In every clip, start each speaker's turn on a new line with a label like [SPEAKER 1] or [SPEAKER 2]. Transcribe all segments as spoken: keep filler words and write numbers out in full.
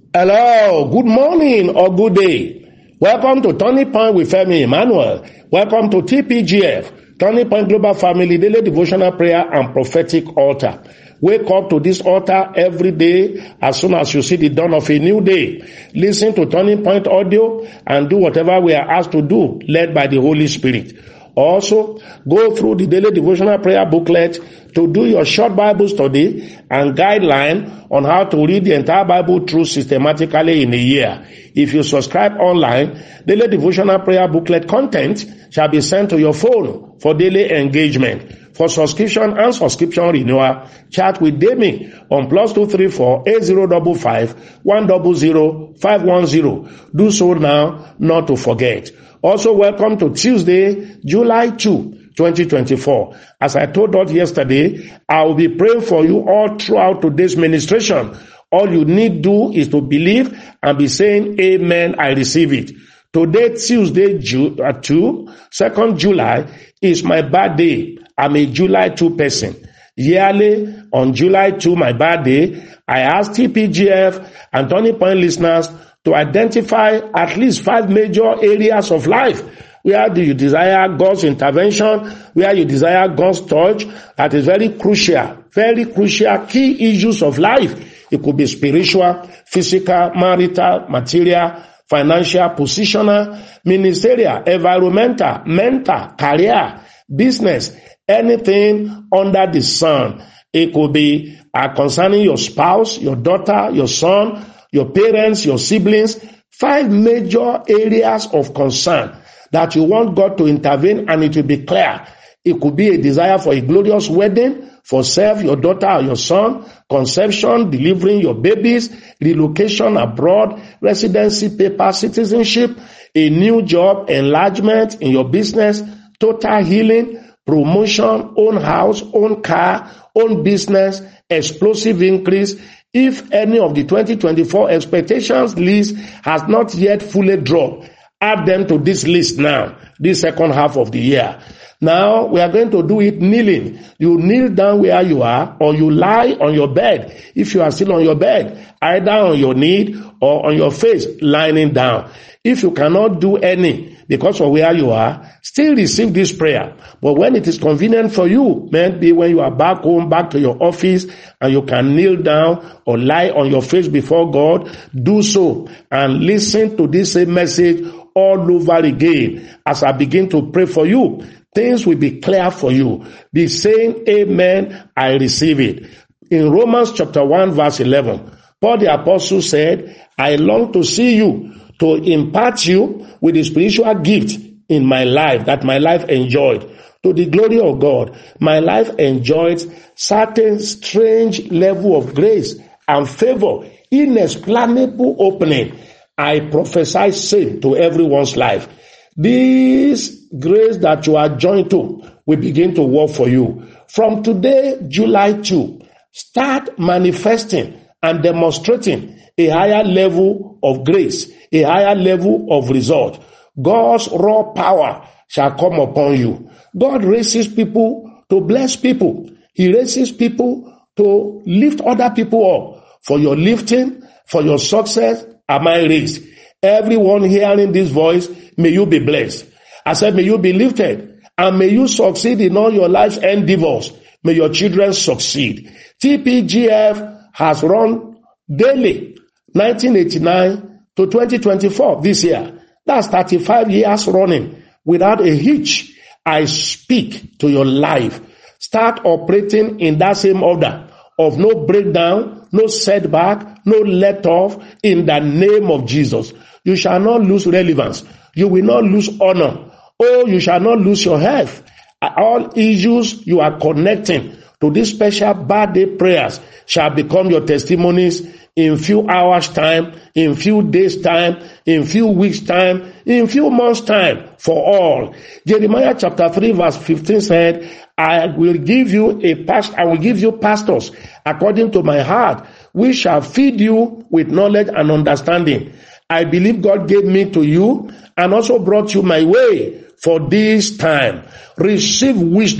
[SPEAKER 1] Hello, good morning or good day. Welcome to Turning Point with Femi Emmanuel. Welcome to T P G F, Turning Point Global Family Daily Devotional Prayer and Prophetic Altar. Wake up to this altar every day as soon as you see the dawn of a new day. Listen to Turning Point audio and do whatever we are asked to do, led by the Holy Spirit. Also, go through the daily devotional prayer booklet to do your short Bible study and guideline on how to read the entire Bible through systematically in a year. If you subscribe online, daily devotional prayer booklet content shall be sent to your phone for daily engagement. For subscription and subscription renewal, chat with Demi on plus two three four eight zero five five one zero zero five one zero. Do so now, not to forget. Also, welcome to Tuesday, July second, twenty twenty-four. As I told us yesterday, I will be praying for you all throughout today's ministration. All you need to do is to believe and be saying, Amen, I receive it. Today, Tuesday, second of July, is my birthday. I'm a July second person. Yearly, on July second, my birthday, I ask T P G F and Turning Point listeners to identify at least five major areas of life where do you desire God's intervention, where you desire God's touch. That is very crucial, very crucial key issues of life. It could be spiritual, physical, marital, material, financial, positional, ministerial, environmental, mental, career, business, anything under the sun. It could be uh, concerning your spouse, your daughter, your son, your parents, your siblings. Five major areas of concern that you want God to intervene, and it will be clear. It could be a desire for a glorious wedding, for self, your daughter or your son, conception, delivering your babies, relocation abroad, residency paper, citizenship, a new job, enlargement in your business, total healing, promotion, own house, own car, own business, explosive increase. If any of the twenty twenty-four expectations list has not yet fully dropped, add them to this list now, this second half of the year. Now, we are going to do it kneeling. You kneel down where you are, or you lie on your bed. If you are still on your bed, either on your knee or on your face, lying down. If you cannot do any because of where you are, still receive this prayer. But when it is convenient for you, maybe when you are back home, back to your office, and you can kneel down or lie on your face before God, do so and listen to this same message all over again. As I begin to pray for you, things will be clear for you. Be saying, Amen, I receive it. In Romans chapter one, verse eleven, Paul the apostle said, I long to see you, to impart you with the spiritual gift in my life, that my life enjoyed. To the glory of God, my life enjoyed certain strange level of grace and favor, inexplainable opening. I prophesy same to everyone's life. This grace that you are joined to will begin to work for you. From today, July second, start manifesting and demonstrating a higher level of grace, a higher level of result. God's raw power shall come upon you. God raises people to bless people. He raises people to lift other people up. For your lifting, for your success, am I raised? Everyone hearing this voice, may you be blessed. I said, may you be lifted, and may you succeed in all your life's endeavors. May your children succeed. T P G F has run daily, nineteen eighty-nine to twenty twenty-four this year. That's thirty-five years running without a hitch. I speak to your life. Start operating in that same order of no breakdown, no setback, no let off in the name of Jesus. You shall not lose relevance. You will not lose honor. Oh, you shall not lose your health. All issues you are connecting to these special birthday prayers shall become your testimonies in few hours time, in few days time, in few weeks time, in few months time, for all. Jeremiah chapter three verse fifteen said, I will give you a past, I will give you pastors according to my heart, which shall feed you with knowledge and understanding. I believe God gave me to you and also brought you my way for this time. Receive wisdom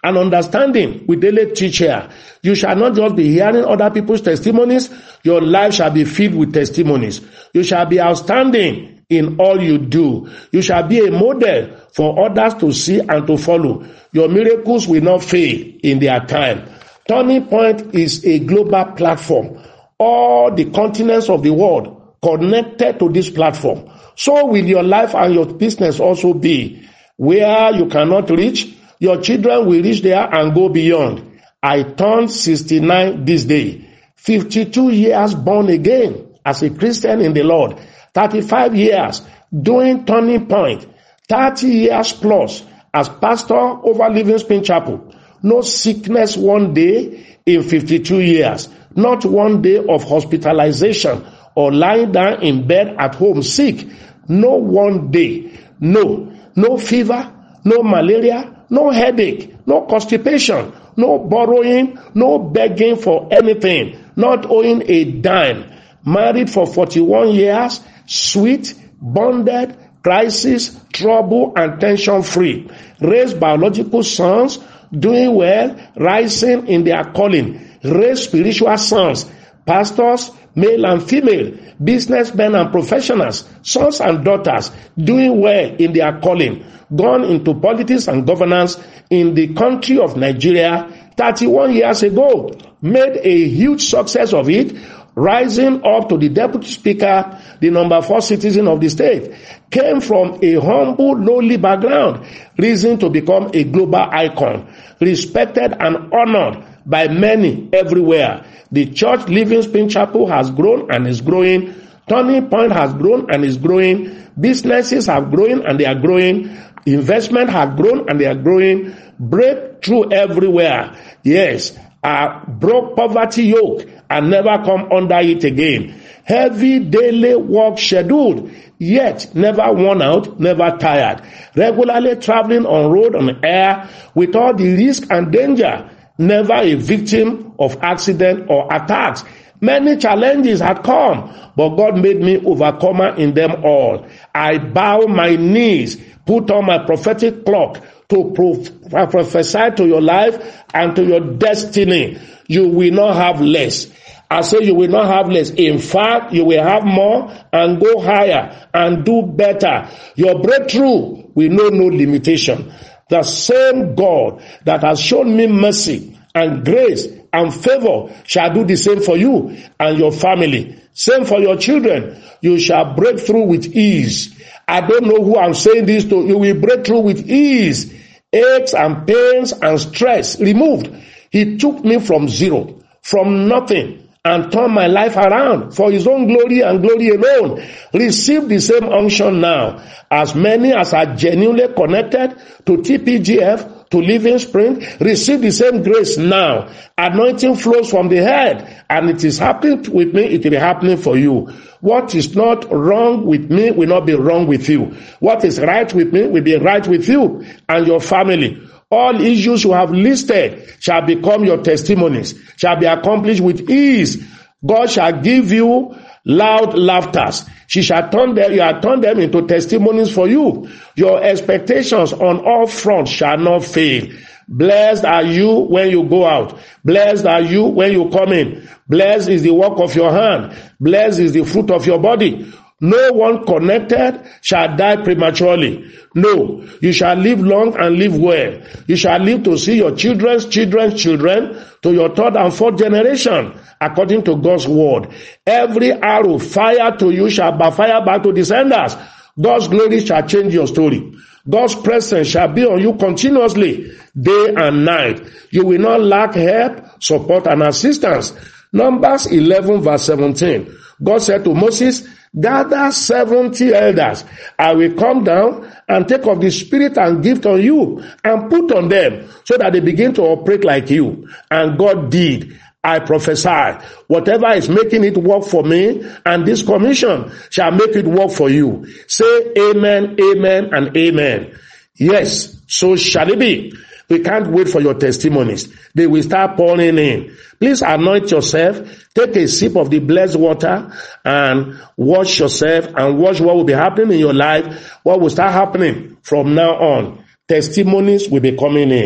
[SPEAKER 1] and understanding with daily teacher. You shall not just be hearing other people's testimonies. Your life shall be filled with testimonies. You shall be outstanding in all you do. You shall be a model for others to see and to follow. Your miracles will not fail in their time. Turning Point is a global platform. All the continents of the world connected to this platform. So will your life and your business also be. Where you cannot reach, your children will reach there and go beyond. I turned sixty-nine this day. fifty-two years born again as a Christian in the Lord. thirty-five years doing Turning Point. thirty years plus as pastor over Living Spring Chapel. No sickness one day in fifty-two years. Not one day of hospitalization or lying down in bed at home sick. No one day. No. No fever, no malaria, no headache, no constipation, no borrowing, no begging for anything, not owing a dime. Married for forty-one years, sweet, bonded, crisis, trouble, and tension-free. Raised biological sons, doing well, rising in their calling. Raised spiritual sons, pastors, male and female, businessmen and professionals, sons and daughters, doing well in their calling, gone into politics and governance in the country of Nigeria thirty-one years ago, made a huge success of it, rising up to the deputy speaker, the number four citizen of the state, came from a humble, lowly background, risen to become a global icon, respected and honored by many everywhere. The church Living Spring Chapel has grown and is growing. Turning Point has grown and is growing. Businesses have grown and they are growing. Investment have grown and they are growing. Breakthrough everywhere. Yes, uh, broke poverty yoke and never come under it again. Heavy daily work scheduled, yet never worn out, never tired. Regularly traveling on road and air with all the risk and danger. Never a victim of accident or attacks. Many challenges had come, but God made me overcomer in them all. I bow my knees, put on my prophetic cloak to prof- prophesy to your life and to your destiny. You will not have less. I say you will not have less. In fact, you will have more and go higher and do better. Your breakthrough will know no limitation. The same God that has shown me mercy and grace and favor shall do the same for you and your family. Same for your children. You shall break through with ease. I don't know who I'm saying this to. You will break through with ease. Aches and pains and stress removed. He took me from zero, from nothing, and turn my life around for his own glory and glory alone. Receive the same unction now. As many as are genuinely connected to T P G F, to Living Spring, receive the same grace now. Anointing flows from the head, and it is happening with me, it will be happening for you. What is not wrong with me will not be wrong with you. What is right with me will be right with you and your family. All issues you have listed shall become your testimonies, shall be accomplished with ease. God shall give you loud laughters. She shall turn them, you shall turn them into testimonies for you. Your expectations on all fronts shall not fail. Blessed are you when you go out. Blessed are you when you come in. Blessed is the work of your hand. Blessed is the fruit of your body. No one connected shall die prematurely. No, you shall live long and live well. You shall live to see your children's children's children to your third and fourth generation, according to God's word. Every arrow fired to you shall backfire back to the senders. God's glory shall change your story. God's presence shall be on you continuously, day and night. You will not lack help, support, and assistance. Numbers eleven verse seventeen. God said to Moses, gather seventy elders. I will come down and take of the Spirit and gift on you and put on them so that they begin to operate like you. And God did. I prophesy, whatever is making it work for me and this commission shall make it work for you. Say amen, amen, and amen. Yes, so shall it be. We can't wait for your testimonies. They will start pouring in. Please anoint yourself. Take a sip of the blessed water and wash yourself and watch what will be happening in your life. What will start happening from now on. Testimonies will be coming in.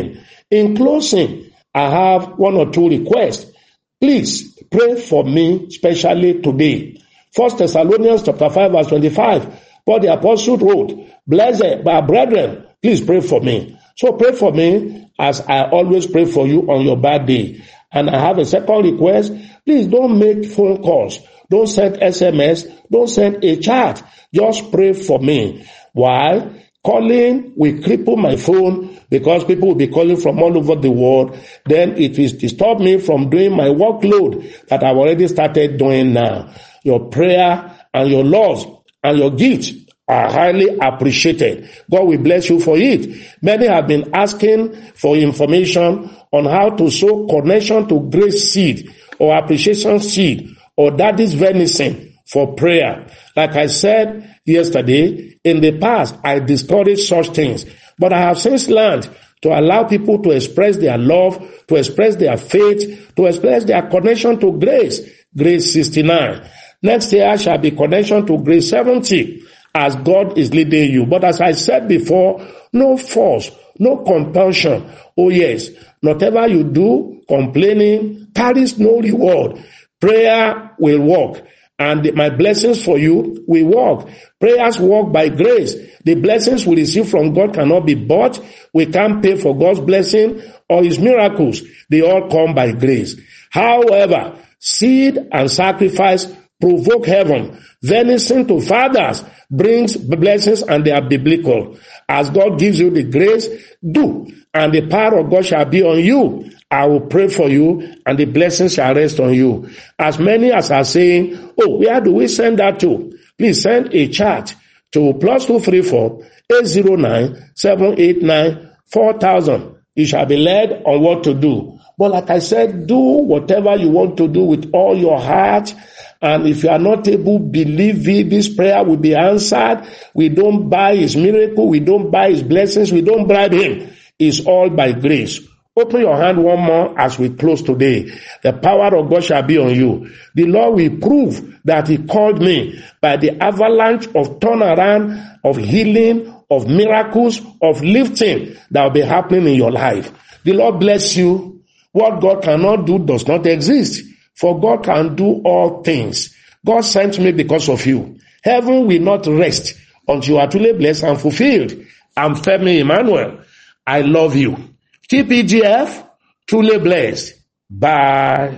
[SPEAKER 1] In closing, I have one or two requests. Please pray for me, especially today. First Thessalonians chapter five, verse twenty-five. Paul the apostle wrote, "Blessed my brethren, please pray for me." So pray for me as I always pray for you on your bad day. And I have a second request. Please don't make phone calls. Don't send S M S. Don't send a chat. Just pray for me. Why? Calling will cripple my phone because people will be calling from all over the world. Then it will disturb me from doing my workload that I've already started doing now. Your prayer and your laws and your gifts are highly appreciated. God will bless you for it. Many have been asking for information on how to sow connection to grace seed or appreciation seed or daddy's venison for prayer. Like I said yesterday, in the past, I discouraged such things. But I have since learned to allow people to express their love, to express their faith, to express their connection to grace. Grace sixty-nine. Next year shall be connection to grace seventy, as God is leading you. But as I said before, no force, no compulsion. Oh yes, whatever you do, complaining carries no reward. Prayer will work, and my blessings for you will work. Prayers work by grace. The blessings we receive from God cannot be bought. We can't pay for God's blessing or His miracles. They all come by grace. However, seed and sacrifice provoke heaven. Venison to fathers brings blessings, and they are biblical. As God gives you the grace, do, and the power of God shall be on you. I will pray for you, and the blessings shall rest on you. As many as are saying, oh, where do we send that to? Please send a chat to plus two three four eight zero nine seven eight nine four thousand. You shall be led on what to do. But like I said, do whatever you want to do with all your heart. And if you are not able, believe it, this prayer will be answered. We don't buy His miracle. We don't buy His blessings. We don't bribe Him. It's all by grace. Open your hand one more as we close today. The power of God shall be on you. The Lord will prove that He called me by the avalanche of turnaround, of healing, of miracles, of lifting that will be happening in your life. The Lord bless you. What God cannot do does not exist. For God can do all things. God sent me because of you. Heaven will not rest until you are truly blessed and fulfilled. I'm Femi Emmanuel. I love you. T P G F, truly blessed. Bye.